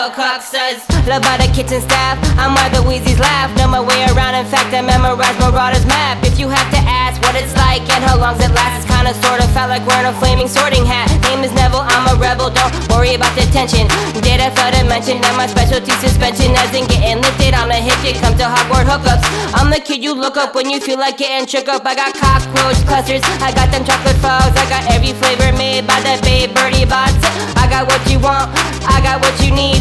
little hucksters. Love by the kitchen staff, I'm why the Wheezies laugh. Know my way around, in fact I memorized Marauder's map. If you have to ask what it's like and how long's it last, it's kinda sorta felt like wearing a flaming sorting hat. Name is Neville, I'm a rebel, don't worry about the tension. Did I fail to mention that my specialty suspension isn't getting lifted? I'm a hitch, it comes to Hogwarts hookups. I'm the kid you look up when you feel like getting shook up. I got cockroach clusters, I got them chocolate frogs, I got every flavor made by the Babe Birdie bots. I got what you want, I got what you need.